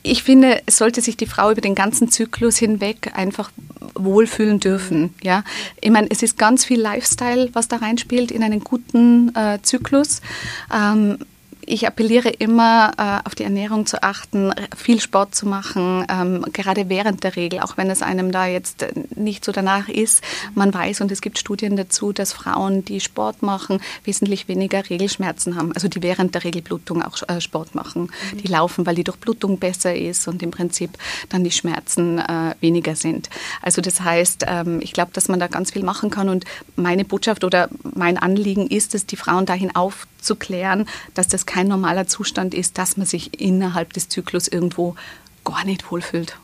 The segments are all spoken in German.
Ich finde, es sollte sich die Frau über den ganzen Zyklus hinweg einfach wohlfühlen dürfen. Ja? Ich meine, es ist ganz viel Lifestyle, was da reinspielt in einen guten Zyklus. Ich appelliere immer, auf die Ernährung zu achten, viel Sport zu machen, gerade während der Regel, auch wenn es einem da jetzt nicht so danach ist. Man weiß, und es gibt Studien dazu, dass Frauen, die Sport machen, wesentlich weniger Regelschmerzen haben, also die während der Regelblutung auch Sport machen. Die laufen, weil die Durchblutung besser ist und im Prinzip dann die Schmerzen weniger sind. Also das heißt, ich glaube, dass man da ganz viel machen kann, und meine Botschaft oder mein Anliegen ist es, die Frauen dahin aufzuklären, dass das kein normaler Zustand ist, dass man sich innerhalb des Zyklus irgendwo gar nicht wohlfühlt.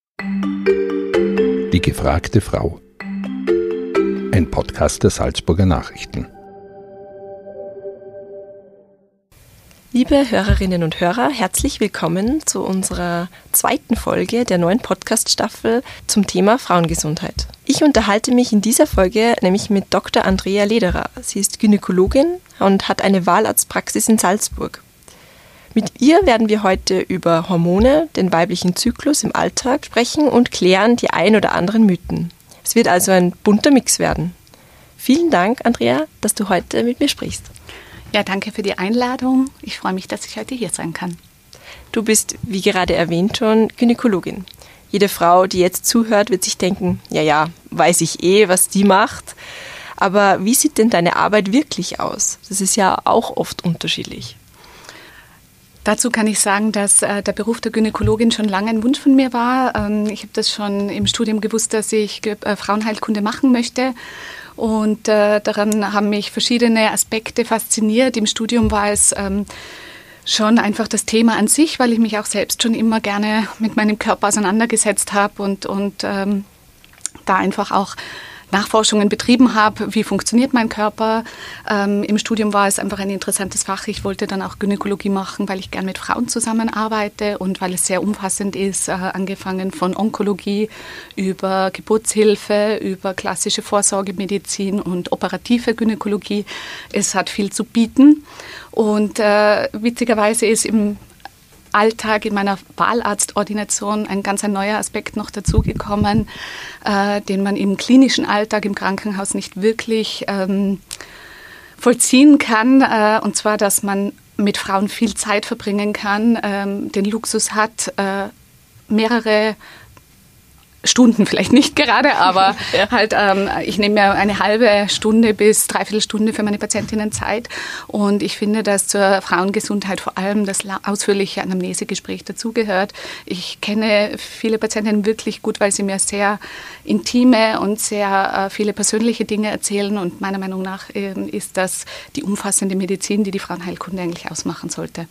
Die gefragte Frau. Ein Podcast der Salzburger Nachrichten. Liebe Hörerinnen und Hörer, herzlich willkommen zu unserer zweiten Folge der neuen Podcast-Staffel zum Thema Frauengesundheit. Ich unterhalte mich in dieser Folge nämlich mit Dr. Andrea Lederer. Sie ist Gynäkologin und hat eine Wahlarztpraxis in Salzburg. Mit ihr werden wir heute über Hormone, den weiblichen Zyklus im Alltag sprechen und klären die ein oder anderen Mythen. Es wird also ein bunter Mix werden. Vielen Dank, Andrea, dass du heute mit mir sprichst. Ja, danke für die Einladung. Ich freue mich, dass ich heute hier sein kann. Du bist, wie gerade erwähnt schon, Gynäkologin. Jede Frau, die jetzt zuhört, wird sich denken, ja, weiß ich was die macht. Aber wie sieht denn deine Arbeit wirklich aus? Das ist ja auch oft unterschiedlich. Dazu kann ich sagen, dass der Beruf der Gynäkologin schon lange ein Wunsch von mir war. Ich habe das schon im Studium gewusst, dass ich Frauenheilkunde machen möchte. Und daran haben mich verschiedene Aspekte fasziniert. Im Studium war es schon einfach das Thema an sich, weil ich mich auch selbst schon immer gerne mit meinem Körper auseinandergesetzt habe und da einfach auch Nachforschungen betrieben habe, wie funktioniert mein Körper. Im Studium war es einfach ein interessantes Fach. Ich wollte dann auch Gynäkologie machen, weil ich gern mit Frauen zusammenarbeite und weil es sehr umfassend ist, angefangen von Onkologie über Geburtshilfe, über klassische Vorsorgemedizin und operative Gynäkologie. Es hat viel zu bieten, und witzigerweise ist im Alltag in meiner Wahlarztordination ein neuer Aspekt noch dazugekommen, den man im klinischen Alltag im Krankenhaus nicht wirklich vollziehen kann. Und zwar, dass man mit Frauen viel Zeit verbringen kann, den Luxus hat, mehrere Stunden, vielleicht nicht gerade, aber halt, ich nehme mir eine halbe Stunde bis dreiviertel Stunde für meine Patientinnen Zeit, und ich finde, dass zur Frauengesundheit vor allem das ausführliche Anamnesegespräch dazugehört. Ich kenne viele Patientinnen wirklich gut, weil sie mir sehr intime und sehr viele persönliche Dinge erzählen, und meiner Meinung nach ist das die umfassende Medizin, die die Frauenheilkunde eigentlich ausmachen sollte.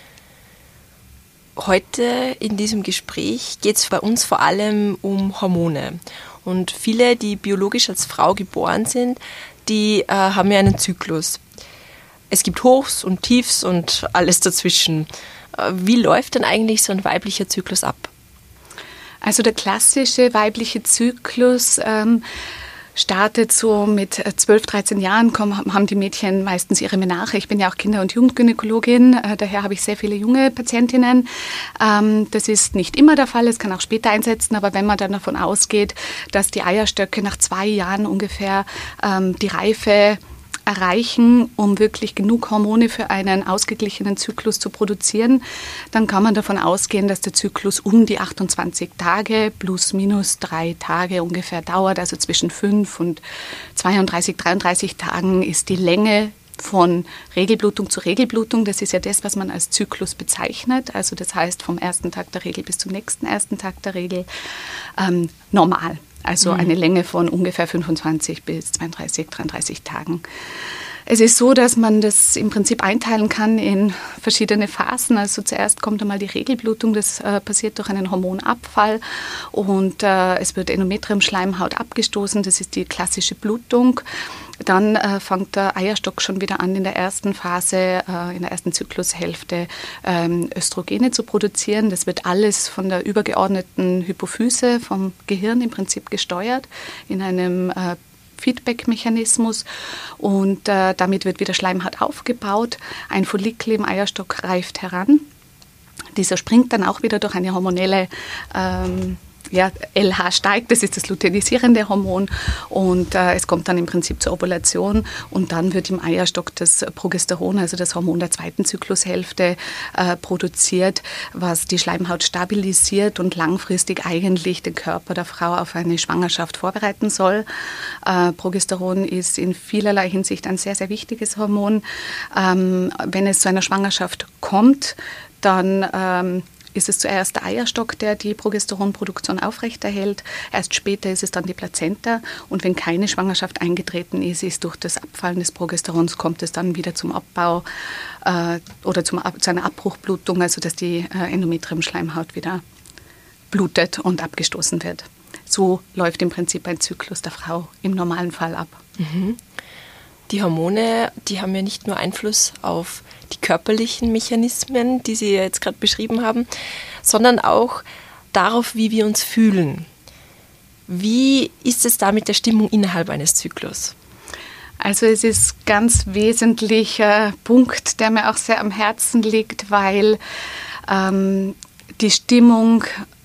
Heute in diesem Gespräch geht es bei uns vor allem um Hormone. Und viele, die biologisch als Frau geboren sind, die haben ja einen Zyklus. Es gibt Hochs und Tiefs und alles dazwischen. Wie läuft denn eigentlich so ein weiblicher Zyklus ab? Also der klassische weibliche Zyklus startet so mit 12, 13 Jahren, haben die Mädchen meistens ihre Menarche. Ich bin ja auch Kinder- und Jugendgynäkologin, daher habe ich sehr viele junge Patientinnen. Das ist nicht immer der Fall, es kann auch später einsetzen, aber wenn man dann davon ausgeht, dass die Eierstöcke nach 2 Jahren ungefähr die Reife erreichen, um wirklich genug Hormone für einen ausgeglichenen Zyklus zu produzieren, dann kann man davon ausgehen, dass der Zyklus um die 28 Tage plus minus 3 Tage ungefähr dauert. Also zwischen 5 und 32, 33 Tagen ist die Länge von Regelblutung zu Regelblutung. Das ist ja das, was man als Zyklus bezeichnet. Also das heißt vom ersten Tag der Regel bis zum nächsten ersten Tag der Regel normal. Also eine Länge von ungefähr 25 bis 32, 33 Tagen. Es ist so, dass man das im Prinzip einteilen kann in verschiedene Phasen. Also zuerst kommt einmal die Regelblutung, das passiert durch einen Hormonabfall, und es wird Endometriumschleimhaut abgestoßen, das ist die klassische Blutung. Dann fängt der Eierstock schon wieder an, in der ersten Phase, in der ersten Zyklushälfte Östrogene zu produzieren. Das wird alles von der übergeordneten Hypophyse, vom Gehirn im Prinzip gesteuert, in einem Feedback-Mechanismus, und damit wird wieder Schleimhaut aufgebaut. Ein Follikel im Eierstock reift heran. Dieser springt dann auch wieder durch eine hormonelle LH steigt, das ist das luteinisierende Hormon und es kommt dann im Prinzip zur Ovulation und dann wird im Eierstock das Progesteron, also das Hormon der zweiten Zyklushälfte, produziert, was die Schleimhaut stabilisiert und langfristig eigentlich den Körper der Frau auf eine Schwangerschaft vorbereiten soll. Progesteron ist in vielerlei Hinsicht ein sehr, sehr wichtiges Hormon. Wenn es zu einer Schwangerschaft kommt, dann ist es zuerst der Eierstock, der die Progesteronproduktion aufrechterhält. Erst später ist es dann die Plazenta. Und wenn keine Schwangerschaft eingetreten ist durch das Abfallen des Progesterons, kommt es dann wieder zum Abbau oder zu einer Abbruchblutung, also dass die Endometriumschleimhaut wieder blutet und abgestoßen wird. So läuft im Prinzip ein Zyklus der Frau im normalen Fall ab. Mhm. Die Hormone, die haben ja nicht nur Einfluss auf die körperlichen Mechanismen, die Sie jetzt gerade beschrieben haben, sondern auch darauf, wie wir uns fühlen. Wie ist es da mit der Stimmung innerhalb eines Zyklus? Also es ist ein ganz wesentlicher Punkt, der mir auch sehr am Herzen liegt, weil die Stimmung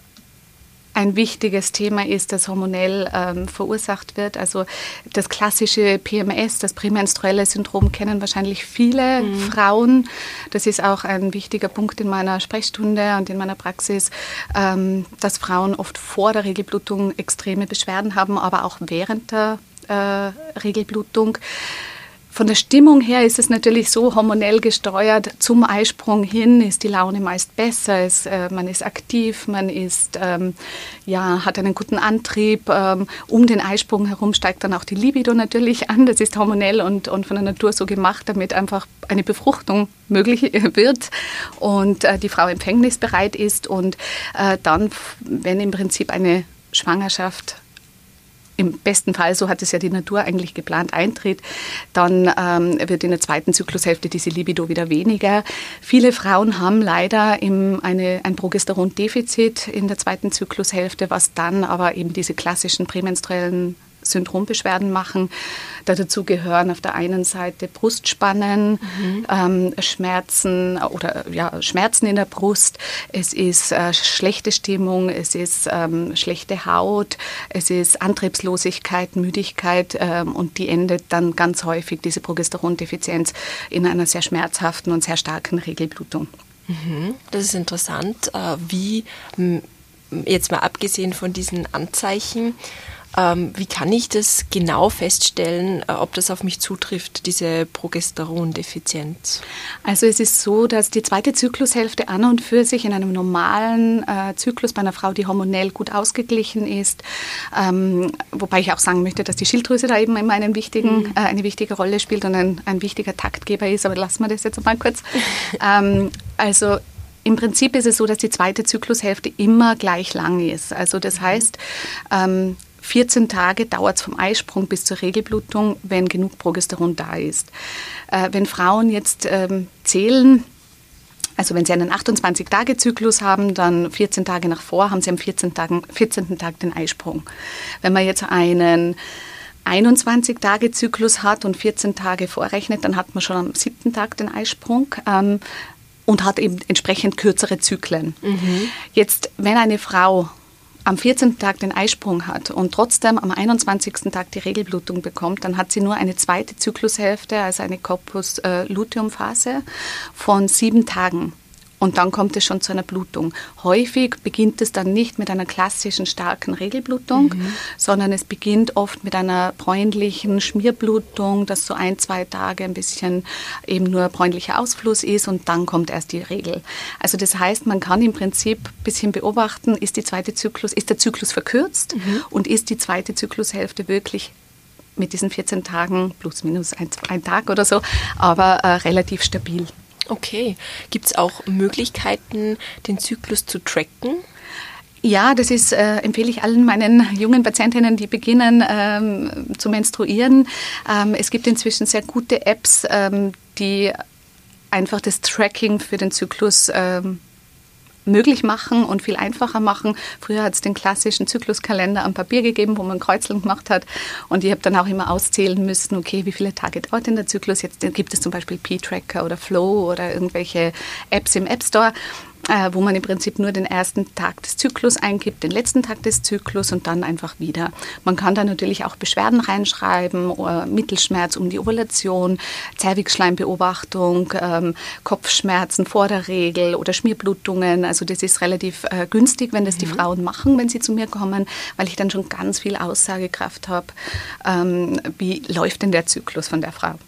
ein wichtiges Thema ist, das hormonell verursacht wird. Also das klassische PMS, das prämenstruelle Syndrom, kennen wahrscheinlich viele Frauen. Das ist auch ein wichtiger Punkt in meiner Sprechstunde und in meiner Praxis, dass Frauen oft vor der Regelblutung extreme Beschwerden haben, aber auch während der Regelblutung. Von der Stimmung her ist es natürlich so hormonell gesteuert. Zum Eisprung hin ist die Laune meist besser. Man ist aktiv, man ist, hat einen guten Antrieb. Um den Eisprung herum steigt dann auch die Libido natürlich an. Das ist hormonell und von der Natur so gemacht, damit einfach eine Befruchtung möglich wird und die Frau empfängnisbereit ist. Und dann, wenn im Prinzip eine Schwangerschaft im besten Fall, so hat es ja die Natur eigentlich geplant, eintritt, dann wird in der zweiten Zyklushälfte diese Libido wieder weniger. Viele Frauen haben leider ein Progesterondefizit in der zweiten Zyklushälfte, was dann aber eben diese klassischen prämenstruellen Syndrombeschwerden machen. Dazu gehören auf der einen Seite Brustspannen, Schmerzen in der Brust. Es ist schlechte Stimmung, es ist schlechte Haut, es ist Antriebslosigkeit, Müdigkeit und die endet dann ganz häufig, diese Progesterondefizienz, in einer sehr schmerzhaften und sehr starken Regelblutung. Das ist interessant. Wie, jetzt mal abgesehen von diesen Anzeichen, wie kann ich das genau feststellen, ob das auf mich zutrifft, diese Progesterondefizienz? Also es ist so, dass die zweite Zyklushälfte an und für sich in einem normalen Zyklus bei einer Frau, die hormonell gut ausgeglichen ist, wobei ich auch sagen möchte, dass die Schilddrüse da eben immer eine wichtige Rolle spielt und ein wichtiger Taktgeber ist, aber lassen wir das jetzt mal kurz. Also im Prinzip ist es so, dass die zweite Zyklushälfte immer gleich lang ist. Also das heißt, 14 Tage dauert es vom Eisprung bis zur Regelblutung, wenn genug Progesteron da ist. Wenn Frauen jetzt zählen, also wenn sie einen 28-Tage-Zyklus haben, dann 14 Tage nach vor, haben sie am 14. Tag den Eisprung. Wenn man jetzt einen 21-Tage-Zyklus hat und 14 Tage vorrechnet, dann hat man schon am 7. Tag den Eisprung. Und hat eben entsprechend kürzere Zyklen. Jetzt, wenn eine Frau am 14. Tag den Eisprung hat und trotzdem am 21. Tag die Regelblutung bekommt, dann hat sie nur eine zweite Zyklushälfte, also eine Corpus-Luteum-Phase von 7 Tagen. Und dann kommt es schon zu einer Blutung. Häufig beginnt es dann nicht mit einer klassischen starken Regelblutung, sondern es beginnt oft mit einer bräunlichen Schmierblutung, dass so 1-2 Tage ein bisschen eben nur bräunlicher Ausfluss ist und dann kommt erst die Regel. Also das heißt, man kann im Prinzip ein bisschen beobachten, ist der Zyklus verkürzt und ist die zweite Zyklushälfte wirklich mit diesen 14 Tagen plus minus ein Tag oder so, aber relativ stabil. Okay. Gibt es auch Möglichkeiten, den Zyklus zu tracken? Ja, das empfehle ich allen meinen jungen Patientinnen, die beginnen zu menstruieren. Es gibt inzwischen sehr gute Apps, die einfach das Tracking für den Zyklus möglich machen und viel einfacher machen. Früher hat es den klassischen Zykluskalender am Papier gegeben, wo man Kreuzeln gemacht hat und ich habe dann auch immer auszählen müssen, okay, wie viele Tage dauert denn der Zyklus? Jetzt gibt es zum Beispiel P-Tracker oder Flow oder irgendwelche Apps im App Store. wo man im Prinzip nur den ersten Tag des Zyklus eingibt, den letzten Tag des Zyklus und dann einfach wieder. Man kann da natürlich auch Beschwerden reinschreiben, oder Mittelschmerz um die Ovulation, Zervixschleimbeobachtung, Kopfschmerzen vor der Regel oder Schmierblutungen. Also das ist relativ günstig, wenn das die Frauen machen, wenn sie zu mir kommen, weil ich dann schon ganz viel Aussagekraft habe. Wie läuft denn der Zyklus von der Frau?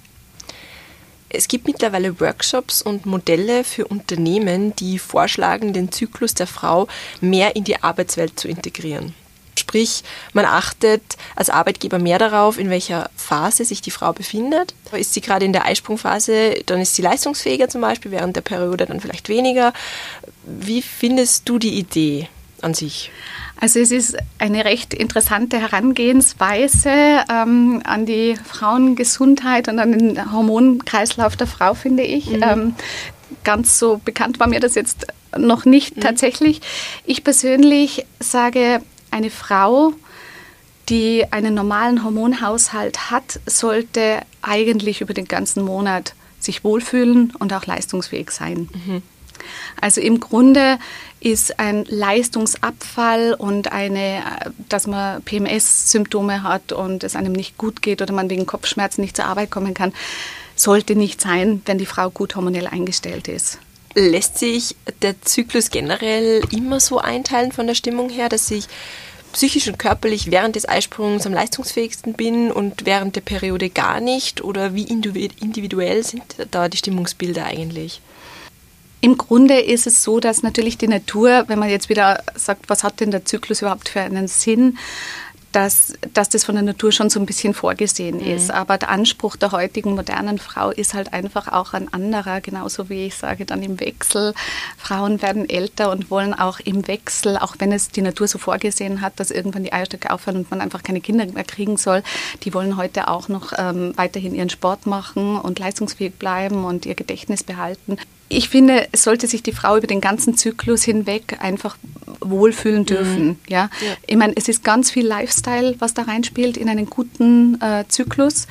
Es gibt mittlerweile Workshops und Modelle für Unternehmen, die vorschlagen, den Zyklus der Frau mehr in die Arbeitswelt zu integrieren. Sprich, man achtet als Arbeitgeber mehr darauf, in welcher Phase sich die Frau befindet. Ist sie gerade in der Eisprungphase, dann ist sie leistungsfähiger zum Beispiel, während der Periode dann vielleicht weniger. Wie findest du die Idee an sich? Also es ist eine recht interessante Herangehensweise an die Frauengesundheit und an den Hormonkreislauf der Frau, finde ich. Ganz so bekannt war mir das jetzt noch nicht tatsächlich. Ich persönlich sage, eine Frau, die einen normalen Hormonhaushalt hat, sollte eigentlich über den ganzen Monat sich wohlfühlen und auch leistungsfähig sein. Also im Grunde ist ein Leistungsabfall und dass man PMS-Symptome hat und es einem nicht gut geht oder man wegen Kopfschmerzen nicht zur Arbeit kommen kann, sollte nicht sein, wenn die Frau gut hormonell eingestellt ist. Lässt sich der Zyklus generell immer so einteilen von der Stimmung her, dass ich psychisch und körperlich während des Eisprungs am leistungsfähigsten bin und während der Periode gar nicht? Oder wie individuell sind da die Stimmungsbilder eigentlich? Im Grunde ist es so, dass natürlich die Natur, wenn man jetzt wieder sagt, was hat denn der Zyklus überhaupt für einen Sinn, dass das von der Natur schon so ein bisschen vorgesehen ist. Aber der Anspruch der heutigen modernen Frau ist halt einfach auch ein anderer, genauso wie ich sage dann im Wechsel. Frauen werden älter und wollen auch im Wechsel, auch wenn es die Natur so vorgesehen hat, dass irgendwann die Eierstöcke aufhören und man einfach keine Kinder mehr kriegen soll, die wollen heute auch noch weiterhin ihren Sport machen und leistungsfähig bleiben und ihr Gedächtnis behalten. Ich finde, es sollte sich die Frau über den ganzen Zyklus hinweg einfach wohlfühlen dürfen. Ja? Ich meine, es ist ganz viel Lifestyle, was da reinspielt in einen guten Zyklus.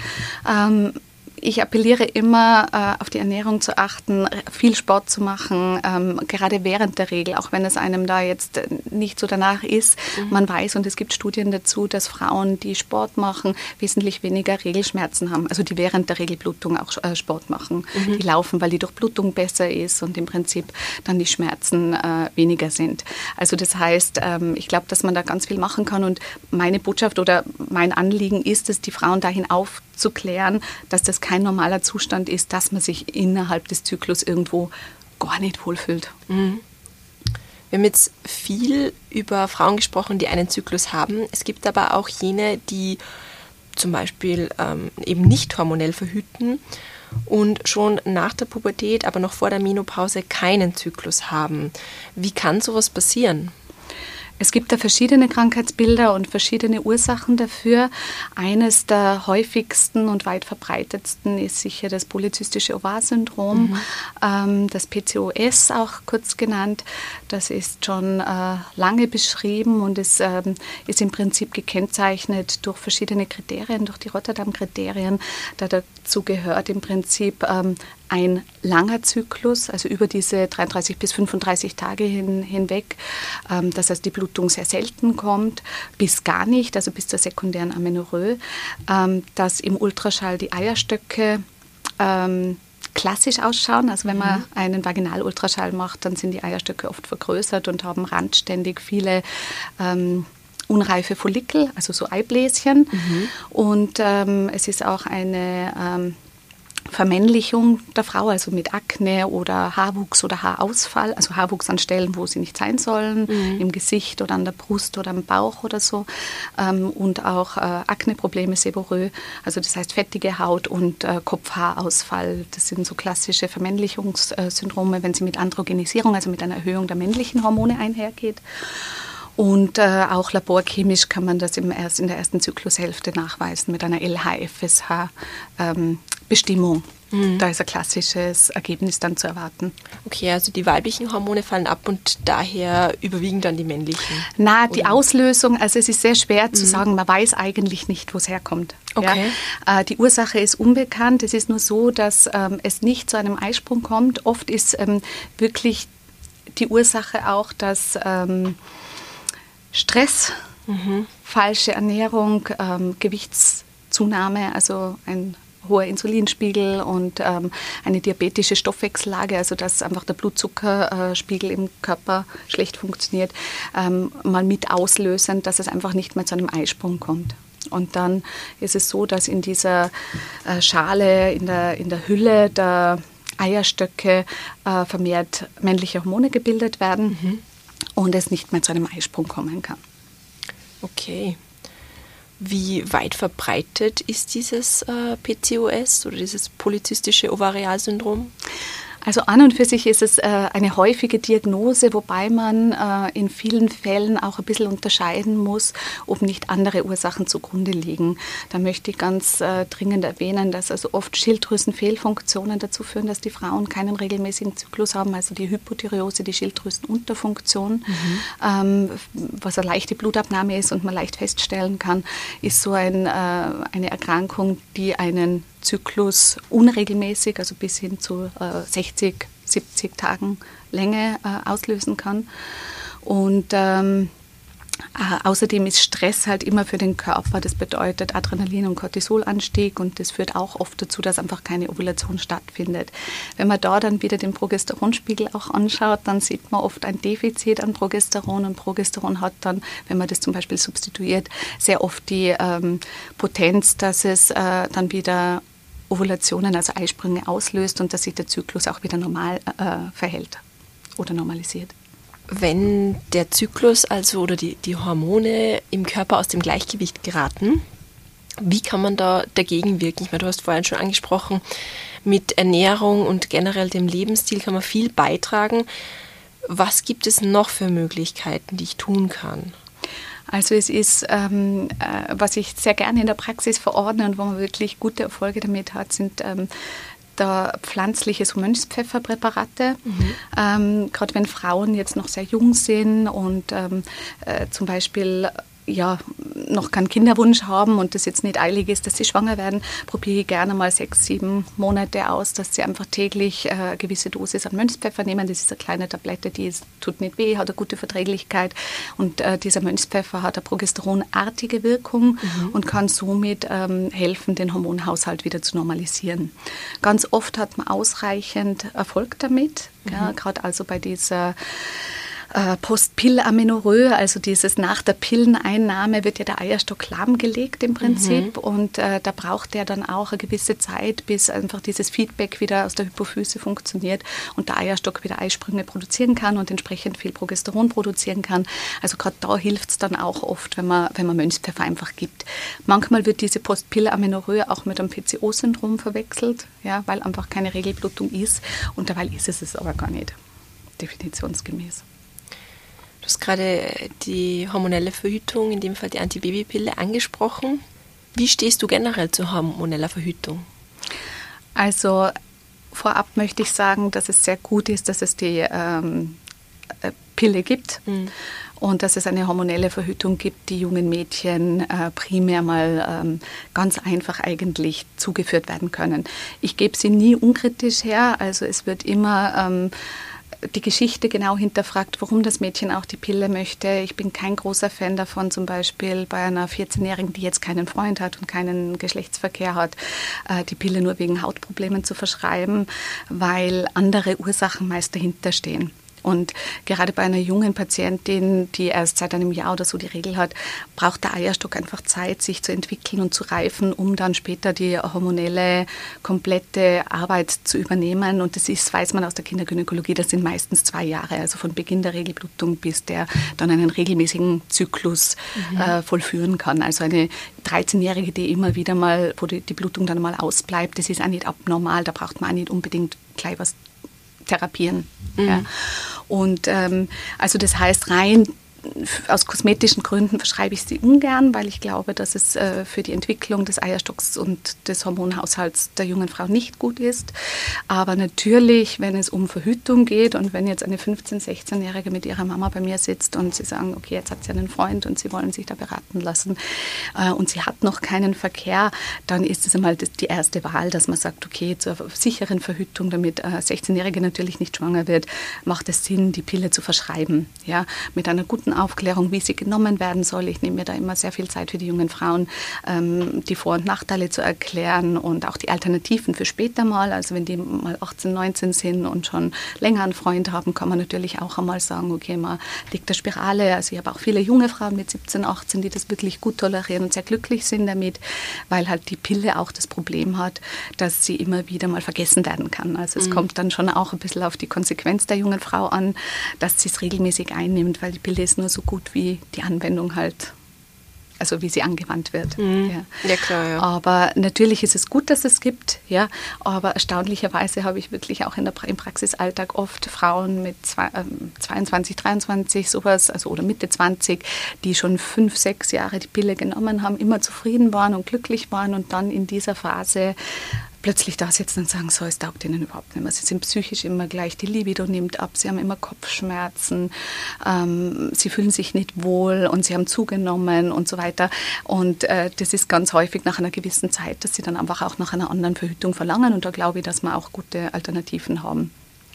Ich appelliere immer, auf die Ernährung zu achten, viel Sport zu machen, gerade während der Regel, auch wenn es einem da jetzt nicht so danach ist. Man weiß, und es gibt Studien dazu, dass Frauen, die Sport machen, wesentlich weniger Regelschmerzen haben, also die während der Regelblutung auch Sport machen. Die laufen, weil die Durchblutung besser ist und im Prinzip dann die Schmerzen weniger sind. Also das heißt, ich glaube, dass man da ganz viel machen kann und meine Botschaft oder mein Anliegen ist es, die Frauen dahin aufzuklären, dass das kein normaler Zustand ist, dass man sich innerhalb des Zyklus irgendwo gar nicht wohlfühlt. Wir haben jetzt viel über Frauen gesprochen, die einen Zyklus haben. Es gibt aber auch jene, die zum Beispiel eben nicht hormonell verhüten und schon nach der Pubertät, aber noch vor der Menopause keinen Zyklus haben. Wie kann sowas passieren? Es gibt da verschiedene Krankheitsbilder und verschiedene Ursachen dafür. Eines der häufigsten und weit verbreitetsten ist sicher das polyzystische Ovar-Syndrom, das PCOS auch kurz genannt. Das ist schon lange beschrieben und es ist im Prinzip gekennzeichnet durch verschiedene Kriterien, durch die Rotterdam-Kriterien. Dazu gehört im Prinzip ein langer Zyklus, also über diese 33 bis 35 Tage hinweg, das heißt die Blutung sehr selten kommt, bis gar nicht, also bis zur sekundären Amenorrhoe, dass im Ultraschall die Eierstöcke klassisch ausschauen. Also wenn man einen Vaginalultraschall macht, dann sind die Eierstöcke oft vergrößert und haben randständig viele unreife Follikel, also so Eibläschen. Und es ist auch eine Vermännlichung der Frau, also mit Akne oder Haarwuchs oder Haarausfall, also Haarwuchs an Stellen, wo sie nicht sein sollen, im Gesicht oder an der Brust oder am Bauch oder so, und auch Akneprobleme, Seborrhoe, also das heißt fettige Haut und Kopfhaarausfall. Das sind so klassische Vermännlichungssyndrome, wenn sie mit Androgenisierung, also mit einer Erhöhung der männlichen Hormone einhergeht. Und auch laborchemisch kann man das in der ersten Zyklushälfte nachweisen mit einer LH-FSH-Bestimmung. Da ist ein klassisches Ergebnis dann zu erwarten. Okay, also die weiblichen Hormone fallen ab und daher überwiegen dann die männlichen? Na, die Auslösung, also es ist sehr schwer zu sagen, man weiß eigentlich nicht, wo es herkommt. Okay. Ja? Die Ursache ist unbekannt, es ist nur so, dass es nicht zu einem Eisprung kommt. Oft ist wirklich die Ursache auch, dass Stress, falsche Ernährung, Gewichtszunahme, also ein hoher Insulinspiegel und eine diabetische Stoffwechsellage, also dass einfach der Blutzuckerspiegel im Körper schlecht funktioniert, mal mit auslösen, dass es einfach nicht mehr zu einem Eisprung kommt. Und dann ist es so, dass in dieser Schale, in der Hülle der Eierstöcke vermehrt männliche Hormone gebildet werden und es nicht mehr zu einem Eisprung kommen kann. Okay. Wie weit verbreitet ist dieses PCOS oder dieses polyzystische Ovarialsyndrom? Also an und für sich ist es eine häufige Diagnose, wobei man in vielen Fällen auch ein bisschen unterscheiden muss, ob nicht andere Ursachen zugrunde liegen. Da möchte ich ganz dringend erwähnen, dass also oft Schilddrüsenfehlfunktionen dazu führen, dass die Frauen keinen regelmäßigen Zyklus haben, also die Hypothyreose, die Schilddrüsenunterfunktion, was eine leichte Blutabnahme ist und man leicht feststellen kann, ist so eine Erkrankung, die einen Zyklus unregelmäßig, also bis hin zu 60, 70 Tagen Länge auslösen kann. Und außerdem ist Stress halt immer für den Körper, das bedeutet Adrenalin- und Cortisolanstieg und das führt auch oft dazu, dass einfach keine Ovulation stattfindet. Wenn man da dann wieder den Progesteronspiegel auch anschaut, dann sieht man oft ein Defizit an Progesteron und Progesteron hat dann, wenn man das zum Beispiel substituiert, sehr oft die Potenz, dass es dann wieder Ovulationen, also Eisprünge auslöst und dass sich der Zyklus auch wieder normal verhält oder normalisiert. Wenn der Zyklus also oder die Hormone im Körper aus dem Gleichgewicht geraten, wie kann man da dagegen wirken? Ich meine, du hast vorhin schon angesprochen, mit Ernährung und generell dem Lebensstil kann man viel beitragen. Was gibt es noch für Möglichkeiten, die ich tun kann? Also es ist, was ich sehr gerne in der Praxis verordne und wo man wirklich gute Erfolge damit hat, sind da pflanzliche so Mönchspfefferpräparate. Gerade wenn Frauen jetzt noch sehr jung sind und zum Beispiel noch keinen Kinderwunsch haben und das jetzt nicht eilig ist, dass sie schwanger werden, probiere ich gerne mal 6, 7 Monate aus, dass sie einfach täglich eine gewisse Dosis an Mönchspfeffer nehmen. Das ist eine kleine Tablette, tut nicht weh, hat eine gute Verträglichkeit und dieser Mönchspfeffer hat eine progesteronartige Wirkung und kann somit helfen, den Hormonhaushalt wieder zu normalisieren. Ganz oft hat man ausreichend Erfolg damit, gerade also bei dieser Post-Pill-Amenorrhoe, also dieses nach der Pilleneinnahme wird ja der Eierstock lahmgelegt im Prinzip und da braucht der dann auch eine gewisse Zeit, bis einfach dieses Feedback wieder aus der Hypophyse funktioniert und der Eierstock wieder Eisprünge produzieren kann und entsprechend viel Progesteron produzieren kann. Also gerade da hilft es dann auch oft, wenn man Mönchspfeffer einfach gibt. Manchmal wird diese Post-Pill-Amenorrhoe auch mit einem PCO-Syndrom verwechselt, ja, weil einfach keine Regelblutung ist und dabei ist es aber gar nicht, definitionsgemäß. Du hast gerade die hormonelle Verhütung, in dem Fall die Antibabypille, angesprochen. Wie stehst du generell zu hormoneller Verhütung? Also vorab möchte ich sagen, dass es sehr gut ist, dass es die Pille gibt und dass es eine hormonelle Verhütung gibt, die jungen Mädchen primär mal ganz einfach eigentlich zugeführt werden können. Ich gebe sie nie unkritisch her, also es wird immer die Geschichte genau hinterfragt, warum das Mädchen auch die Pille möchte. Ich bin kein großer Fan davon, zum Beispiel bei einer 14-Jährigen, die jetzt keinen Freund hat und keinen Geschlechtsverkehr hat, die Pille nur wegen Hautproblemen zu verschreiben, weil andere Ursachen meist dahinter stehen. Und gerade bei einer jungen Patientin, die erst seit einem Jahr oder so die Regel hat, braucht der Eierstock einfach Zeit, sich zu entwickeln und zu reifen, um dann später die hormonelle, komplette Arbeit zu übernehmen. Und das ist, weiß man aus der Kindergynäkologie, das sind meistens 2 Jahre, also von Beginn der Regelblutung bis der dann einen regelmäßigen Zyklus vollführen kann. Also eine 13-Jährige, die immer wieder mal, wo die Blutung dann mal ausbleibt, das ist auch nicht abnormal, da braucht man auch nicht unbedingt gleich was therapieren. Ja. Und also das heißt, rein aus kosmetischen Gründen verschreibe ich sie ungern, weil ich glaube, dass es für die Entwicklung des Eierstocks und des Hormonhaushalts der jungen Frau nicht gut ist. Aber natürlich, wenn es um Verhütung geht und wenn jetzt eine 15-, 16-Jährige mit ihrer Mama bei mir sitzt und sie sagen, okay, jetzt hat sie einen Freund und sie wollen sich da beraten lassen und sie hat noch keinen Verkehr, dann ist es einmal die erste Wahl, dass man sagt, okay, zur sicheren Verhütung, damit 16-Jährige natürlich nicht schwanger wird, macht es Sinn, die Pille zu verschreiben. Ja, mit einer guten Aufklärung, wie sie genommen werden soll. Ich nehme mir da immer sehr viel Zeit für die jungen Frauen, die Vor- und Nachteile zu erklären und auch die Alternativen für später mal. Also wenn die mal 18, 19 sind und schon länger einen Freund haben, kann man natürlich auch einmal sagen, okay, man legt eine Spirale. Also ich habe auch viele junge Frauen mit 17, 18, die das wirklich gut tolerieren und sehr glücklich sind damit, weil halt die Pille auch das Problem hat, dass sie immer wieder mal vergessen werden kann. Also es kommt dann schon auch ein bisschen auf die Konsequenz der jungen Frau an, dass sie es regelmäßig einnimmt, weil die Pille ist nur so gut wie die Anwendung halt, also wie sie angewandt wird. Ja, klar, ja. Aber natürlich ist es gut, dass es gibt, ja, aber erstaunlicherweise habe ich wirklich auch im Praxisalltag oft Frauen mit 22, 23, sowas, also oder Mitte 20, die schon 5, 6 Jahre die Pille genommen haben, immer zufrieden waren und glücklich waren und dann in dieser Phase plötzlich da sitzen und sagen, so, es taugt ihnen überhaupt nicht mehr. Sie sind psychisch immer gleich, die Libido nimmt ab, sie haben immer Kopfschmerzen, sie fühlen sich nicht wohl und sie haben zugenommen und so weiter. Und das ist ganz häufig nach einer gewissen Zeit, dass sie dann einfach auch nach einer anderen Verhütung verlangen. Und da glaube ich, dass wir auch gute Alternativen haben.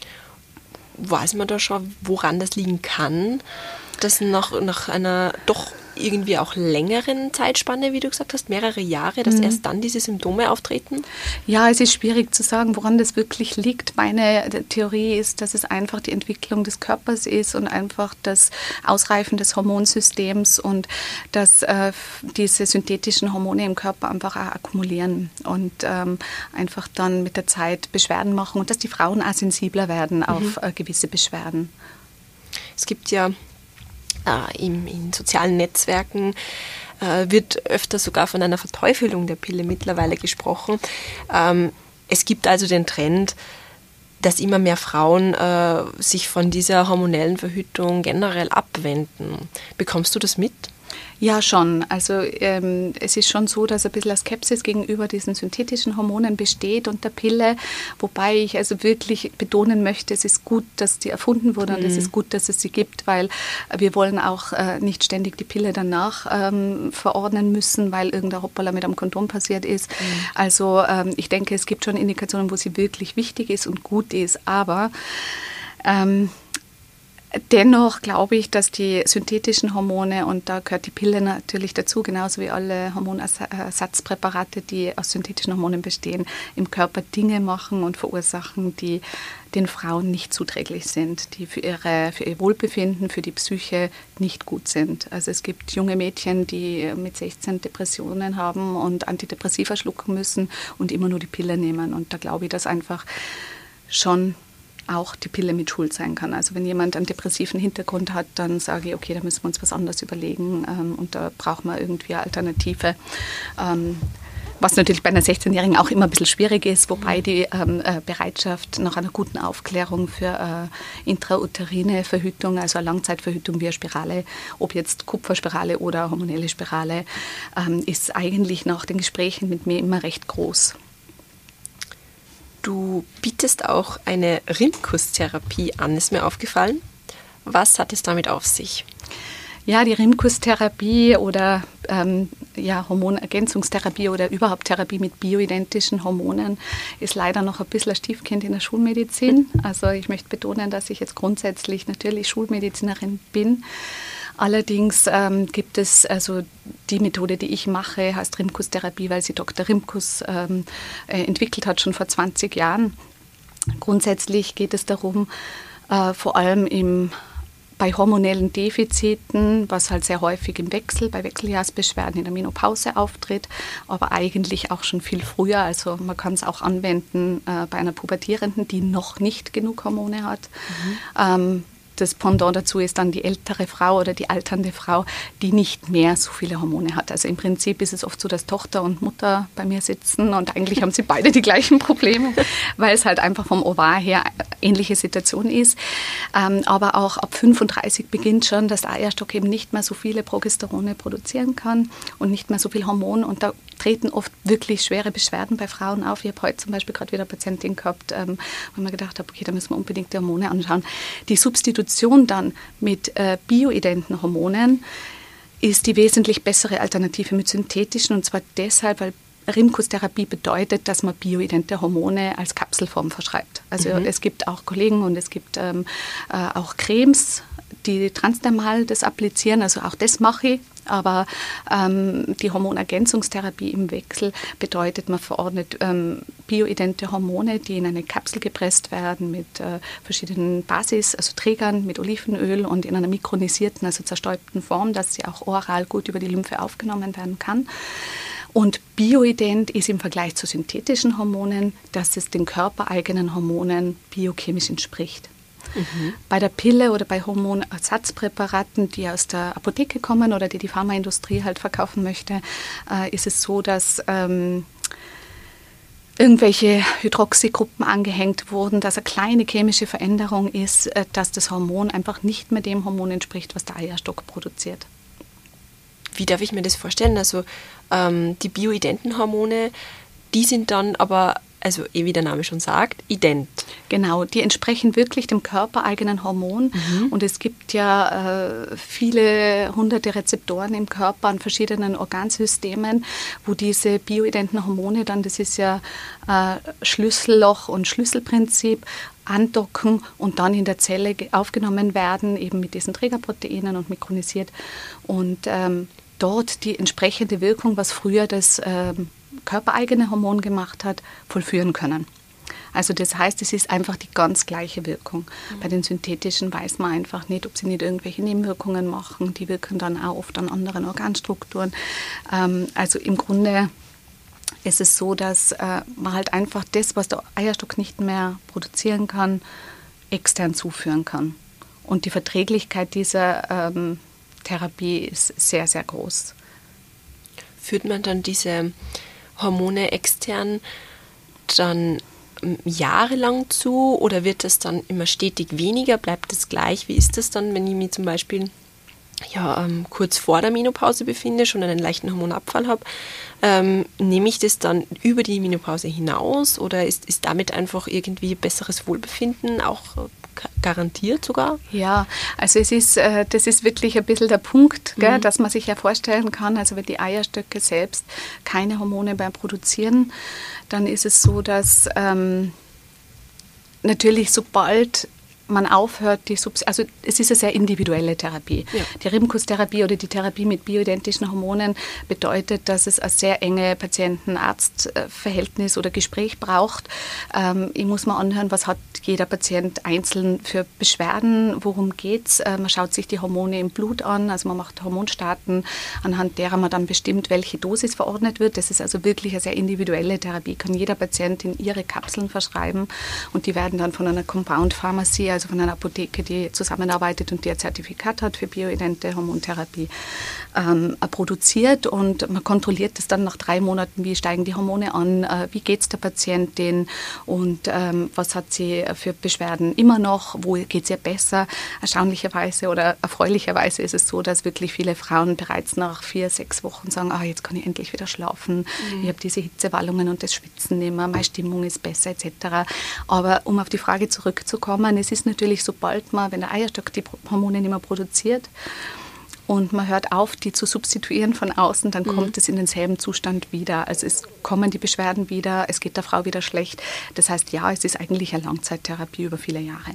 Weiß man da schon, woran das liegen kann, dass nach einer doch irgendwie auch längeren Zeitspanne, wie du gesagt hast, mehrere Jahre, dass erst dann diese Symptome auftreten? Ja, es ist schwierig zu sagen, woran das wirklich liegt. Meine Theorie ist, dass es einfach die Entwicklung des Körpers ist und einfach das Ausreifen des Hormonsystems und dass diese synthetischen Hormone im Körper einfach auch akkumulieren und einfach dann mit der Zeit Beschwerden machen und dass die Frauen auch sensibler werden auf gewisse Beschwerden. Es gibt ja in sozialen Netzwerken wird öfter sogar von einer Verteufelung der Pille mittlerweile gesprochen. Es gibt also den Trend, dass immer mehr Frauen sich von dieser hormonellen Verhütung generell abwenden. Bekommst du das mit? Ja, schon. Also es ist schon so, dass ein bisschen eine Skepsis gegenüber diesen synthetischen Hormonen besteht und der Pille, wobei ich also wirklich betonen möchte, es ist gut, dass die erfunden wurde und es ist gut, dass es sie gibt, weil wir wollen auch nicht ständig die Pille danach verordnen müssen, weil irgendein Hoppala mit einem Kondom passiert ist. Also ich denke, es gibt schon Indikationen, wo sie wirklich wichtig ist und gut ist, aber dennoch glaube ich, dass die synthetischen Hormone, und da gehört die Pille natürlich dazu, genauso wie alle Hormonersatzpräparate, die aus synthetischen Hormonen bestehen, im Körper Dinge machen und verursachen, die den Frauen nicht zuträglich sind, die für ihr Wohlbefinden, für die Psyche nicht gut sind. Also es gibt junge Mädchen, die mit 16 Depressionen haben und Antidepressiva schlucken müssen und immer nur die Pille nehmen. Und da glaube ich, dass einfach schon auch die Pille mit schuld sein kann. Also wenn jemand einen depressiven Hintergrund hat, dann sage ich, okay, da müssen wir uns was anderes überlegen und da brauchen wir irgendwie eine Alternative. Was natürlich bei einer 16-Jährigen auch immer ein bisschen schwierig ist, wobei die Bereitschaft nach einer guten Aufklärung für intrauterine Verhütung, also eine Langzeitverhütung via Spirale, ob jetzt Kupferspirale oder hormonelle Spirale, ist eigentlich nach den Gesprächen mit mir immer recht groß. Du bietest auch eine Rimkus-Therapie an, ist mir aufgefallen. Was hat es damit auf sich? Ja, die Rimkus-Therapie oder Hormonergänzungstherapie oder überhaupt Therapie mit bioidentischen Hormonen ist leider noch ein bisschen ein Stiefkind in der Schulmedizin. Also ich möchte betonen, dass ich jetzt grundsätzlich natürlich Schulmedizinerin bin. Allerdings gibt es, also die Methode, die ich mache, heißt Rimkus-Therapie, weil sie Dr. Rimkus entwickelt hat, schon vor 20 Jahren. Grundsätzlich geht es darum, vor allem bei hormonellen Defiziten, was halt sehr häufig bei Wechseljahrsbeschwerden in der Menopause auftritt, aber eigentlich auch schon viel früher. Also man kann es auch anwenden bei einer Pubertierenden, die noch nicht genug Hormone hat. das Pendant dazu ist dann die ältere Frau oder die alternde Frau, die nicht mehr so viele Hormone hat. Also im Prinzip ist es oft so, dass Tochter und Mutter bei mir sitzen und eigentlich haben sie beide die gleichen Probleme, weil es halt einfach vom Ovar her eine ähnliche Situation ist. Aber auch ab 35 beginnt schon, dass der Eierstock eben nicht mehr so viele Progesterone produzieren kann und nicht mehr so viel Hormon. Und da treten oft wirklich schwere Beschwerden bei Frauen auf. Ich habe heute zum Beispiel gerade wieder eine Patientin gehabt, wo ich mir gedacht habe, okay, da müssen wir unbedingt die Hormone anschauen. Die Substitution dann mit bioidenten Hormonen ist die wesentlich bessere Alternative mit synthetischen, und zwar deshalb, weil Rimkus-Therapie bedeutet, dass man bioidente Hormone als Kapselform verschreibt. Also es gibt auch Kollegen und es gibt auch Cremes, die transdermal das applizieren, also auch das mache ich. Aber die Hormonergänzungstherapie im Wechsel bedeutet, man verordnet bioidente Hormone, die in eine Kapsel gepresst werden mit verschiedenen Basis, also Trägern, mit Olivenöl und in einer mikronisierten, also zerstäubten Form, dass sie auch oral gut über die Lymphe aufgenommen werden kann. Und bioident ist im Vergleich zu synthetischen Hormonen, dass es den körpereigenen Hormonen biochemisch entspricht. Bei der Pille oder bei Hormonersatzpräparaten, die aus der Apotheke kommen oder die Pharmaindustrie halt verkaufen möchte, ist es so, dass irgendwelche Hydroxygruppen angehängt wurden, dass eine kleine chemische Veränderung ist, dass das Hormon einfach nicht mehr dem Hormon entspricht, was der Eierstock produziert. Wie darf ich mir das vorstellen? Also die bioidenten Hormone, die sind dann aber, also wie der Name schon sagt, ident. Genau, die entsprechen wirklich dem körpereigenen Hormon. Und es gibt ja viele hunderte Rezeptoren im Körper an verschiedenen Organsystemen, wo diese bioidenten Hormone dann, das ist ja Schlüsselloch- und Schlüsselprinzip, andocken und dann in der Zelle aufgenommen werden, eben mit diesen Trägerproteinen und mikronisiert. Und dort die entsprechende Wirkung, was früher das körpereigene Hormon gemacht hat, vollführen können. Also das heißt, es ist einfach die ganz gleiche Wirkung. Bei den synthetischen weiß man einfach nicht, ob sie nicht irgendwelche Nebenwirkungen machen. Die wirken dann auch oft an anderen Organstrukturen. Also im Grunde ist es so, dass man halt einfach das, was der Eierstock nicht mehr produzieren kann, extern zuführen kann. Und die Verträglichkeit dieser Therapie ist sehr, sehr groß. Führt man dann diese Hormone extern dann jahrelang zu oder wird das dann immer stetig weniger? Bleibt das gleich? Wie ist das dann, wenn ich mich zum Beispiel kurz vor der Menopause befinde, schon einen leichten Hormonabfall habe? Nehme ich das dann über die Menopause hinaus oder ist damit einfach irgendwie besseres Wohlbefinden auch garantiert sogar? Ja, also das ist wirklich ein bisschen der Punkt, gell, dass man sich ja vorstellen kann, also wenn die Eierstöcke selbst keine Hormone mehr produzieren, dann ist es so, dass natürlich sobald man aufhört, also es ist eine sehr individuelle Therapie. Ja. Die Rimkus-Therapie oder die Therapie mit bioidentischen Hormonen bedeutet, dass es ein sehr enge Patienten-Arzt-Verhältnis oder Gespräch braucht. Ich muss mal anhören, was hat jeder Patient einzeln für Beschwerden, worum geht's. Man schaut sich die Hormone im Blut an, also man macht Hormonstaaten, anhand derer man dann bestimmt, welche Dosis verordnet wird. Das ist also wirklich eine sehr individuelle Therapie, kann jeder Patient in ihre Kapseln verschreiben und die werden dann von einer Compound-Pharmacie, also von einer Apotheke, die zusammenarbeitet und die ein Zertifikat hat für bioidente Hormontherapie, produziert und man kontrolliert das dann nach 3 Monaten, wie steigen die Hormone an, wie geht es der Patientin und was hat sie für Beschwerden immer noch, wo geht es ihr besser. Erstaunlicherweise oder erfreulicherweise ist es so, dass wirklich viele Frauen bereits nach 4-6 Wochen sagen, jetzt kann ich endlich wieder schlafen, ich habe diese Hitzewallungen und das Schwitzen nicht mehr, meine Stimmung ist besser etc. Aber um auf die Frage zurückzukommen, es ist natürlich, sobald man, wenn der Eierstock die Hormone nicht mehr produziert und man hört auf, die zu substituieren von außen, dann kommt es in denselben Zustand wieder. Also es kommen die Beschwerden wieder, es geht der Frau wieder schlecht. Das heißt, ja, es ist eigentlich eine Langzeittherapie über viele Jahre.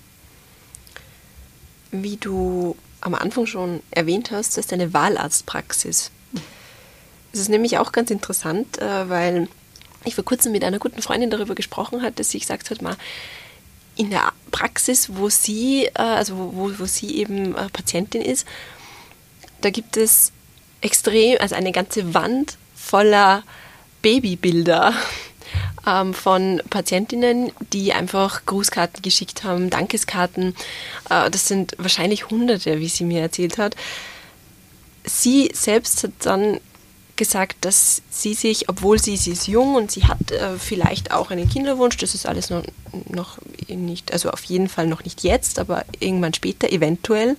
Wie du am Anfang schon erwähnt hast, das ist eine Wahlarztpraxis. Das ist nämlich auch ganz interessant, weil ich vor kurzem mit einer guten Freundin darüber gesprochen habe, dass sie gesagt hat, in der Praxis, wo sie eben Patientin ist, da gibt es eine ganze Wand voller Babybilder. von Patientinnen, die einfach Grußkarten geschickt haben, Dankeskarten. Das sind wahrscheinlich Hunderte, wie sie mir erzählt hat. Sie selbst hat dann gesagt, dass sie sich, obwohl sie ist jung und sie hat vielleicht auch einen Kinderwunsch, das ist alles noch nicht, also auf jeden Fall noch nicht jetzt, aber irgendwann später eventuell.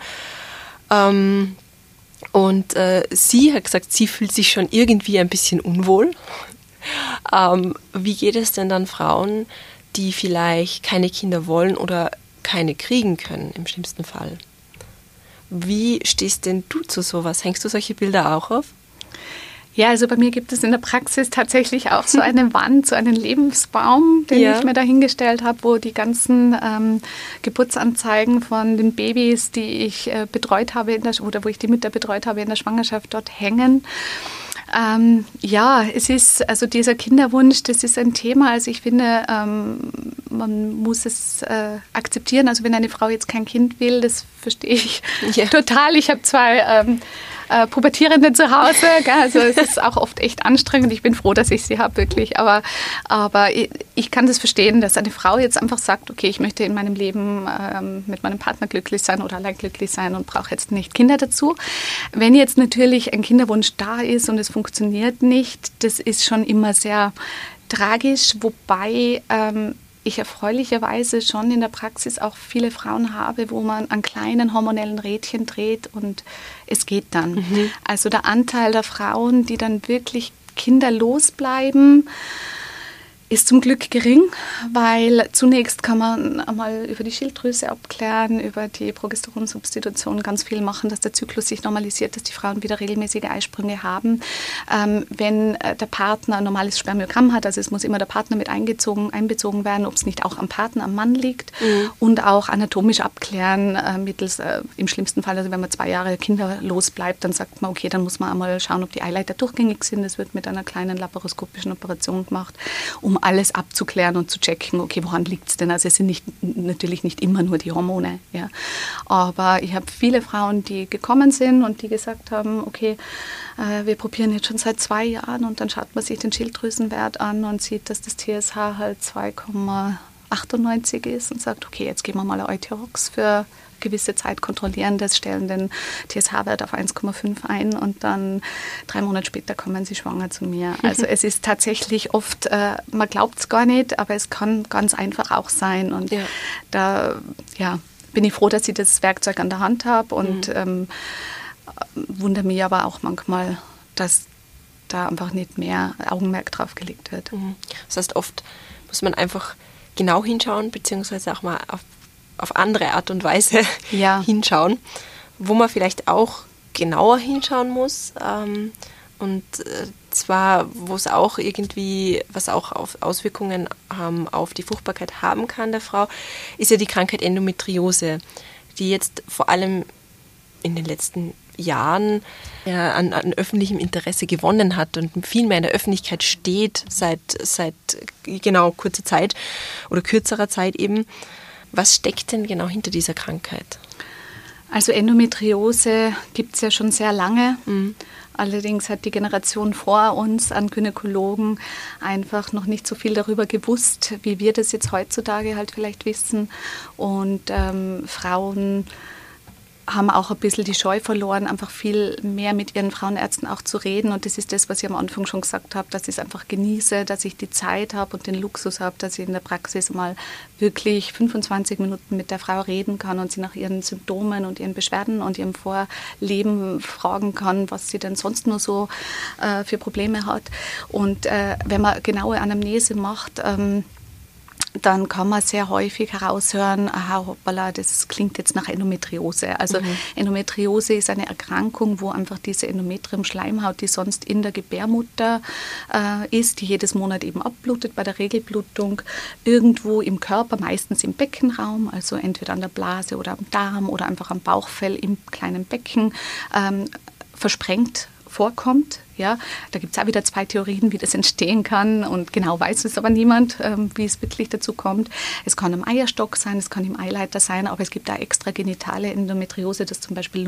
Und sie hat gesagt, sie fühlt sich schon irgendwie ein bisschen unwohl. Wie geht es denn dann Frauen, die vielleicht keine Kinder wollen oder keine kriegen können, im schlimmsten Fall? Wie stehst denn du zu sowas? Hängst du solche Bilder auch auf? Ja, also bei mir gibt es in der Praxis tatsächlich auch so eine Wand, so einen Lebensbaum, den ich mir da hingestellt habe, wo die ganzen Geburtsanzeigen von den Babys, die ich betreut habe oder wo ich die Mütter betreut habe in der Schwangerschaft, dort hängen. Es ist, also dieser Kinderwunsch, das ist ein Thema. Also ich finde, man muss es akzeptieren. Also wenn eine Frau jetzt kein Kind will, das verstehe ich total. Ich habe zwei Pubertierende zu Hause, gell? Also es ist auch oft echt anstrengend. Ich bin froh, dass ich sie habe, wirklich. Aber ich kann das verstehen, dass eine Frau jetzt einfach sagt, okay, ich möchte in meinem Leben mit meinem Partner glücklich sein oder allein glücklich sein und brauche jetzt nicht Kinder dazu. Wenn jetzt natürlich ein Kinderwunsch da ist und es funktioniert nicht, das ist schon immer sehr tragisch, wobei ich erfreulicherweise schon in der Praxis auch viele Frauen habe, wo man an kleinen hormonellen Rädchen dreht und es geht dann. Also der Anteil der Frauen, die dann wirklich kinderlos bleiben, ist zum Glück gering, weil zunächst kann man einmal über die Schilddrüse abklären, über die Progesteronsubstitution ganz viel machen, dass der Zyklus sich normalisiert, dass die Frauen wieder regelmäßige Eisprünge haben. Wenn der Partner ein normales Spermiogramm hat, also es muss immer der Partner mit einbezogen werden, ob es nicht auch am Partner, am Mann liegt und auch anatomisch abklären mittels, im schlimmsten Fall, also wenn man 2 Jahre kinderlos bleibt, dann sagt man, okay, dann muss man einmal schauen, ob die Eileiter durchgängig sind. Das wird mit einer kleinen laparoskopischen Operation gemacht, um alles abzuklären und zu checken, okay, woran liegt es denn? Also es sind natürlich nicht immer nur die Hormone. Ja. Aber ich habe viele Frauen, die gekommen sind und die gesagt haben, okay, wir probieren jetzt schon seit 2 Jahren und dann schaut man sich den Schilddrüsenwert an und sieht, dass das TSH halt 2,98 ist und sagt, okay, jetzt geben wir mal ein Euthyrox für gewisse Zeit kontrollieren das, stellen den TSH-Wert auf 1,5 ein und dann 3 Monate später kommen sie schwanger zu mir. Also es ist tatsächlich oft, man glaubt es gar nicht, aber es kann ganz einfach auch sein und da bin ich froh, dass ich das Werkzeug an der Hand habe und wundere mich aber auch manchmal, dass da einfach nicht mehr Augenmerk drauf gelegt wird. Das heißt, oft muss man einfach genau hinschauen, beziehungsweise auch mal auf andere Art und Weise hinschauen, wo man vielleicht auch genauer hinschauen muss und zwar, wo es auch irgendwie, was auch Auswirkungen auf die Fruchtbarkeit haben kann der Frau, ist ja die Krankheit Endometriose, die jetzt vor allem in den letzten Jahren an öffentlichem Interesse gewonnen hat und viel mehr in der Öffentlichkeit steht seit genau kurzer Zeit oder kürzerer Zeit eben. Was steckt denn genau hinter dieser Krankheit? Also Endometriose gibt es ja schon sehr lange. Allerdings hat die Generation vor uns an Gynäkologen einfach noch nicht so viel darüber gewusst, wie wir das jetzt heutzutage halt vielleicht wissen. Und Frauen haben auch ein bisschen die Scheu verloren, einfach viel mehr mit ihren Frauenärzten auch zu reden. Und das ist das, was ich am Anfang schon gesagt habe, dass ich es einfach genieße, dass ich die Zeit habe und den Luxus habe, dass ich in der Praxis mal wirklich 25 Minuten mit der Frau reden kann und sie nach ihren Symptomen und ihren Beschwerden und ihrem Vorleben fragen kann, was sie denn sonst nur so für Probleme hat. Und wenn man genaue Anamnese macht, dann kann man sehr häufig heraushören, aha, hoppala, das klingt jetzt nach Endometriose. Also Endometriose ist eine Erkrankung, wo einfach diese Endometrium-Schleimhaut, die sonst in der Gebärmutter ist, die jedes Monat eben abblutet bei der Regelblutung, irgendwo im Körper, meistens im Beckenraum, also entweder an der Blase oder am Darm oder einfach am Bauchfell im kleinen Becken, versprengt vorkommt. Ja, da gibt es auch wieder 2 Theorien, wie das entstehen kann und genau weiß es aber niemand, wie es wirklich dazu kommt. Es kann am Eierstock sein, es kann im Eileiter sein, aber es gibt auch extragenitale Endometriose, dass zum Beispiel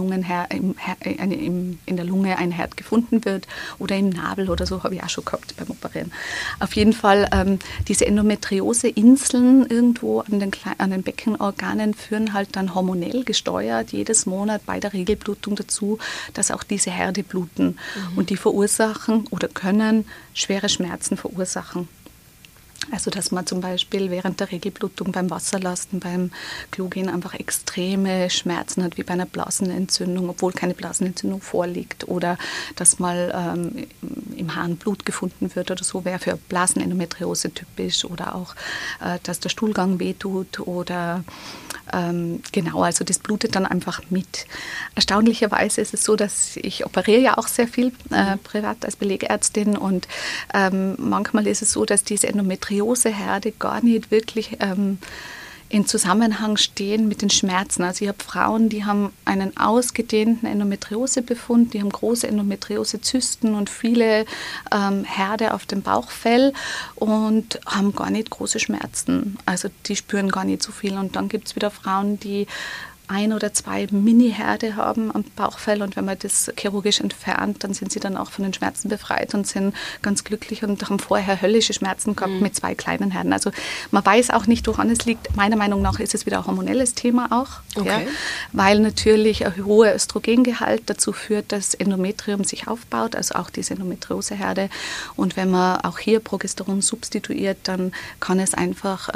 in der Lunge ein Herd gefunden wird oder im Nabel oder so, habe ich auch schon gehabt beim Operieren. Auf jeden Fall, diese Endometriose-Inseln irgendwo an den Beckenorganen führen halt dann hormonell gesteuert jedes Monat bei der Regelblutung dazu, dass auch diese Herde bluten. Und die verursachen oder können schwere Schmerzen verursachen. Also dass man zum Beispiel während der Regelblutung beim Wasserlasten, beim Klogehen einfach extreme Schmerzen hat, wie bei einer Blasenentzündung, obwohl keine Blasenentzündung vorliegt. Oder dass mal im Harn Blut gefunden wird oder so, wäre für Blasenendometriose typisch. Oder auch, dass der Stuhlgang wehtut oder genau, also das blutet dann einfach mit. Erstaunlicherweise ist es so, dass ich operiere ja auch sehr viel privat als Belegärztin und manchmal ist es so, dass diese Endometrioseherde gar nicht wirklich in Zusammenhang stehen mit den Schmerzen. Also ich habe Frauen, die haben einen ausgedehnten Endometriosebefund, die haben große Endometriosezysten und viele Herde auf dem Bauchfell und haben gar nicht große Schmerzen. Also die spüren gar nicht so viel. Und dann gibt es wieder Frauen, die 1 oder 2 Mini-Herde haben am Bauchfell und wenn man das chirurgisch entfernt, dann sind sie dann auch von den Schmerzen befreit und sind ganz glücklich und haben vorher höllische Schmerzen gehabt mit 2 kleinen Herden. Also man weiß auch nicht, woran es liegt. Meiner Meinung nach ist es wieder ein hormonelles Thema auch, okay. Ja, weil natürlich ein hoher Östrogengehalt dazu führt, dass Endometrium sich aufbaut, also auch diese Endometrioseherde. Und wenn man auch hier Progesteron substituiert, dann kann es einfach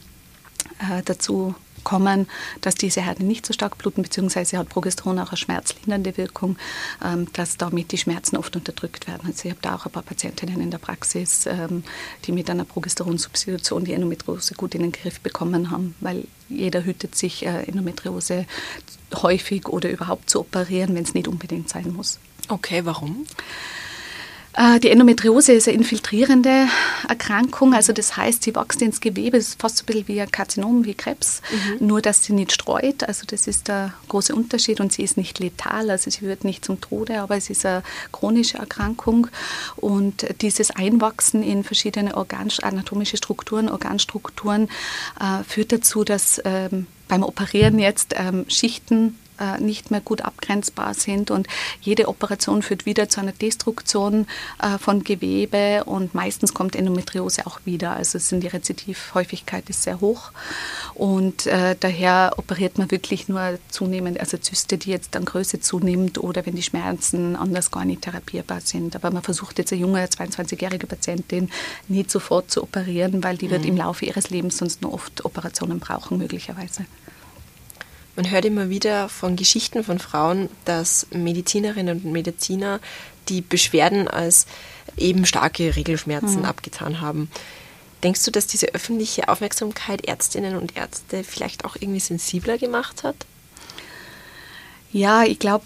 dazu kommen, dass diese Herde nicht so stark bluten, beziehungsweise hat Progesteron auch eine schmerzlindernde Wirkung, dass damit die Schmerzen oft unterdrückt werden. Also ich habe da auch ein paar Patientinnen in der Praxis, die mit einer Progesteronsubstitution die Endometriose gut in den Griff bekommen haben, weil jeder hütet sich, Endometriose häufig oder überhaupt zu operieren, wenn es nicht unbedingt sein muss. Okay, warum? Die Endometriose ist eine infiltrierende Erkrankung, also das heißt, sie wächst ins Gewebe, es ist fast so ein bisschen wie ein Karzinom, wie Krebs, nur dass sie nicht streut, also das ist der große Unterschied und sie ist nicht letal, also sie wird nicht zum Tode, aber es ist eine chronische Erkrankung und dieses Einwachsen in verschiedene anatomische Strukturen, Organstrukturen führt dazu, dass beim Operieren jetzt Schichten nicht mehr gut abgrenzbar sind und jede Operation führt wieder zu einer Destruktion von Gewebe und meistens kommt Endometriose auch wieder. Also die Rezidivhäufigkeit ist sehr hoch und daher operiert man wirklich nur zunehmend, also Zyste, die jetzt an Größe zunimmt oder wenn die Schmerzen anders gar nicht therapierbar sind. Aber man versucht jetzt eine junge 22-jährige Patientin nicht sofort zu operieren, weil die wird im Laufe ihres Lebens sonst nur oft Operationen brauchen möglicherweise. Man hört immer wieder von Geschichten von Frauen, dass Medizinerinnen und Mediziner die Beschwerden als eben starke Regelschmerzen abgetan haben. Denkst du, dass diese öffentliche Aufmerksamkeit Ärztinnen und Ärzte vielleicht auch irgendwie sensibler gemacht hat? Ja, ich glaube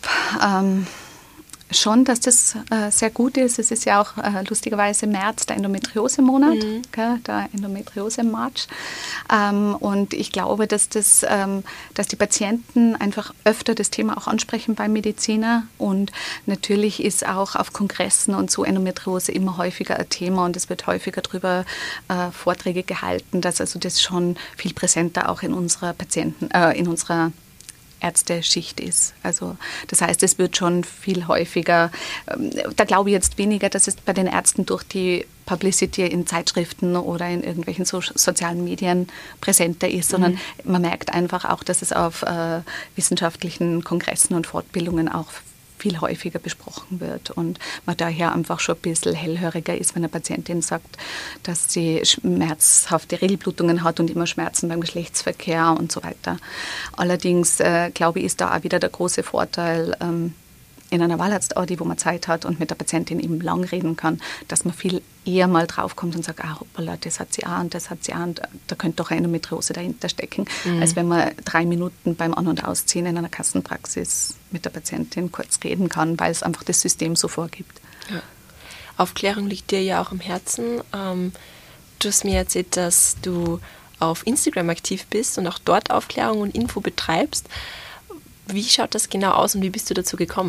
schon, dass das sehr gut ist. Es ist ja auch lustigerweise März der Endometriose-Monat, der Endometriose-March. Und ich glaube, dass dass die Patienten einfach öfter das Thema auch ansprechen beim Mediziner. Und natürlich ist auch auf Kongressen und so Endometriose immer häufiger ein Thema und es wird häufiger darüber Vorträge gehalten, dass also das schon viel präsenter auch in unserer in unserer Ärzteschicht ist. Also das heißt, es wird schon viel häufiger, da glaube ich jetzt weniger, dass es bei den Ärzten durch die Publicity in Zeitschriften oder in irgendwelchen sozialen Medien präsenter ist, sondern man merkt einfach auch, dass es auf wissenschaftlichen Kongressen und Fortbildungen auch viel häufiger besprochen wird und man daher einfach schon ein bisschen hellhöriger ist, wenn eine Patientin sagt, dass sie schmerzhafte Regelblutungen hat und immer Schmerzen beim Geschlechtsverkehr und so weiter. Allerdings, glaube ich, ist da auch wieder der große Vorteil in einer Wahlarztaudi, wo man Zeit hat und mit der Patientin eben lang reden kann, dass man viel eher mal draufkommt und sagt, hoppala, das hat sie auch und das hat sie auch und da könnte doch eine Endometriose dahinter stecken, als wenn man 3 Minuten beim An- und Ausziehen in einer Kassenpraxis mit der Patientin kurz reden kann, weil es einfach das System so vorgibt. Ja. Aufklärung liegt dir ja auch am Herzen. Du hast mir erzählt, dass du auf Instagram aktiv bist und auch dort Aufklärung und Info betreibst. Wie schaut das genau aus und wie bist du dazu gekommen?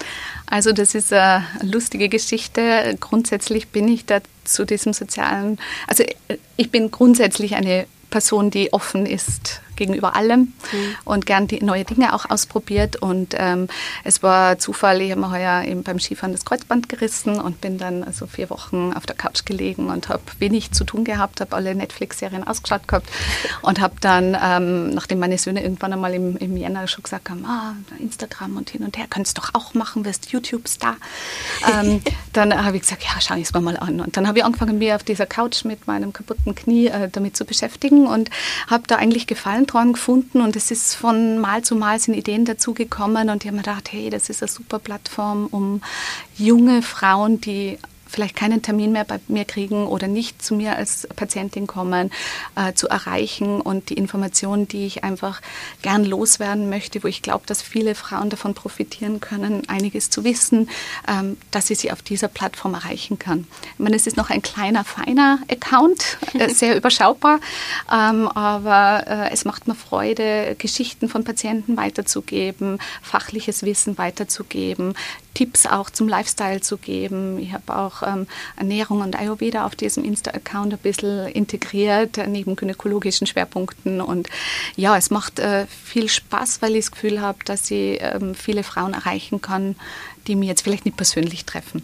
Also das ist eine lustige Geschichte. Grundsätzlich bin ich da zu diesem sozialen, also ich bin grundsätzlich eine Person, die offen ist gegenüber allem und gern die neue Dinge auch ausprobiert. Und es war Zufall, ich habe mir heuer eben beim Skifahren das Kreuzband gerissen und bin dann also 4 Wochen auf der Couch gelegen und habe wenig zu tun gehabt, habe alle Netflix-Serien ausgeschaut gehabt und habe dann, nachdem meine Söhne irgendwann einmal im Jänner schon gesagt haben, Instagram und hin und her, könntest du doch auch machen, wirst YouTube-Star. Dann habe ich gesagt, ja, schau ich es mir mal an. Und dann habe ich angefangen, mich auf dieser Couch mit meinem kaputten Knie damit zu beschäftigen und habe da eigentlich Gefallen dran gefunden und es ist von Mal zu Mal sind Ideen dazugekommen und ich habe mir gedacht, hey, das ist eine super Plattform, um junge Frauen, die vielleicht keinen Termin mehr bei mir kriegen oder nicht zu mir als Patientin kommen, zu erreichen und die Informationen, die ich einfach gern loswerden möchte, wo ich glaube, dass viele Frauen davon profitieren können, einiges zu wissen, dass ich sie auf dieser Plattform erreichen kann. Ich meine, es ist noch ein kleiner, feiner Account, sehr überschaubar, aber es macht mir Freude, Geschichten von Patienten weiterzugeben, fachliches Wissen weiterzugeben, Tipps auch zum Lifestyle zu geben. Ich habe auch Ernährung und Ayurveda auf diesem Insta-Account ein bisschen integriert, neben gynäkologischen Schwerpunkten. Und ja, es macht viel Spaß, weil ich das Gefühl habe, dass ich viele Frauen erreichen kann, die mich jetzt vielleicht nicht persönlich treffen.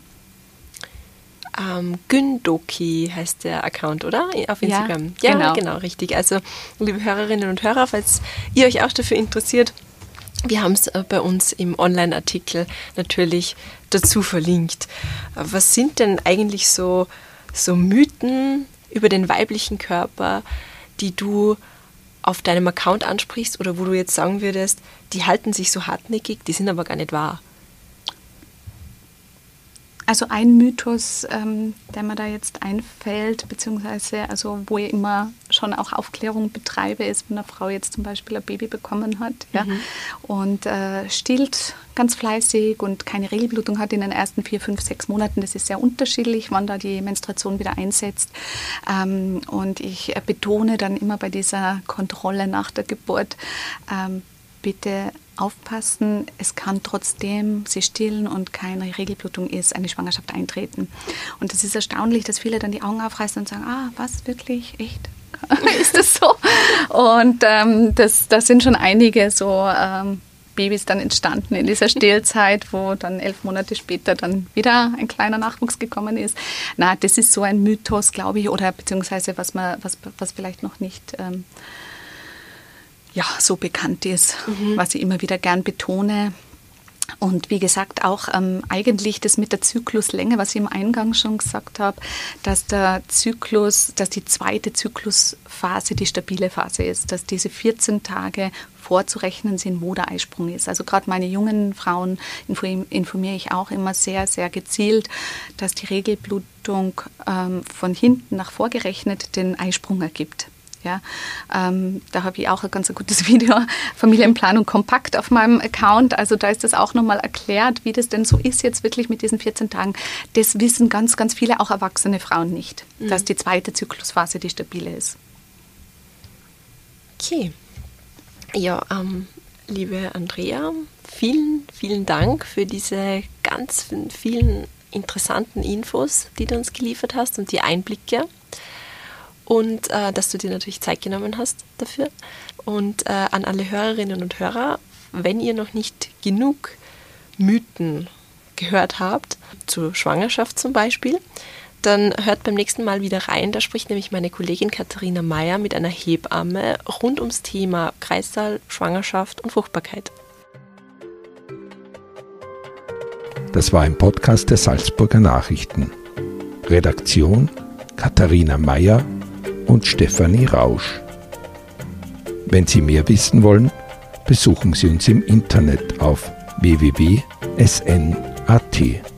Gündoki heißt der Account, oder? Auf Instagram. Ja, genau, richtig. Also, liebe Hörerinnen und Hörer, falls ihr euch auch dafür interessiert, wir haben es bei uns im Online-Artikel natürlich dazu verlinkt. Was sind denn eigentlich so Mythen über den weiblichen Körper, die du auf deinem Account ansprichst oder wo du jetzt sagen würdest, die halten sich so hartnäckig, die sind aber gar nicht wahr? Also ein Mythos, der mir da jetzt einfällt, beziehungsweise also wo ich immer schon auch Aufklärung betreibe, ist, wenn eine Frau jetzt zum Beispiel ein Baby bekommen hat und stillt ganz fleißig und keine Regelblutung hat in den ersten 4, 5, 6 Monaten. Das ist sehr unterschiedlich, wann da die Menstruation wieder einsetzt. Und ich betone dann immer bei dieser Kontrolle nach der Geburt, bitte aufpassen, es kann trotzdem, sie stillen und keine Regelblutung ist, eine Schwangerschaft eintreten. Und es ist erstaunlich, dass viele dann die Augen aufreißen und sagen, was, wirklich, echt? Ist das so? Und das sind schon einige so Babys dann entstanden in dieser Stillzeit, wo dann 11 Monate später dann wieder ein kleiner Nachwuchs gekommen ist. Na, das ist so ein Mythos, glaube ich, oder beziehungsweise was vielleicht noch nicht so bekannt ist, was ich immer wieder gern betone. Und wie gesagt, auch eigentlich das mit der Zykluslänge, was ich im Eingang schon gesagt habe, dass die zweite Zyklusphase die stabile Phase ist, dass diese 14 Tage vorzurechnen sind, wo der Eisprung ist. Also gerade meine jungen Frauen informiere ich auch immer sehr, sehr gezielt, dass die Regelblutung von hinten nach vorgerechnet den Eisprung ergibt. Ja, da habe ich auch ein ganz gutes Video, Familienplanung kompakt auf meinem Account. Also da ist das auch nochmal erklärt, wie das denn so ist jetzt wirklich mit diesen 14 Tagen. Das wissen ganz, ganz viele, auch erwachsene Frauen nicht, dass die zweite Zyklusphase die stabile ist. Okay. Ja, liebe Andrea, vielen, vielen Dank für diese ganz vielen interessanten Infos, die du uns geliefert hast und die Einblicke. Und dass du dir natürlich Zeit genommen hast dafür. Und an alle Hörerinnen und Hörer, wenn ihr noch nicht genug Mythen gehört habt, zur Schwangerschaft zum Beispiel, dann hört beim nächsten Mal wieder rein. Da spricht nämlich meine Kollegin Katharina Meyer mit einer Hebamme rund ums Thema Kreissaal, Schwangerschaft und Fruchtbarkeit. Das war ein Podcast der Salzburger Nachrichten. Redaktion Katharina Meyer und Stefanie Rausch. Wenn Sie mehr wissen wollen, besuchen Sie uns im Internet auf www.sn.at.